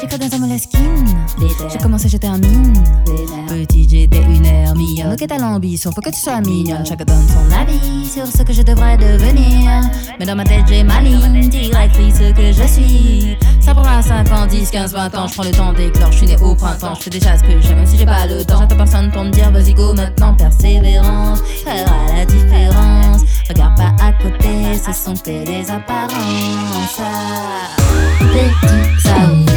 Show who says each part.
Speaker 1: J'ai cru dans un moleskine. J'ai commencé, j'étais un mine. Petite, j'étais une hermine. Ok, t'as l'ambition, faut que tu sois mignonne. Chacun donne son avis sur ce que je devrais devenir. Mais dans ma tête, j'ai ma ligne directrice que je suis. Ça prend 5 ans, 10, 15, 20 ans. Je prends le temps d'éclore, je suis né au printemps. Je fais déjà ce que j'aime, même si j'ai pas le temps. J'attends personne pour me dire vas-y go maintenant, persévérance fera la différence. Regarde pas à côté, ce sont que des apparences. Petit, ça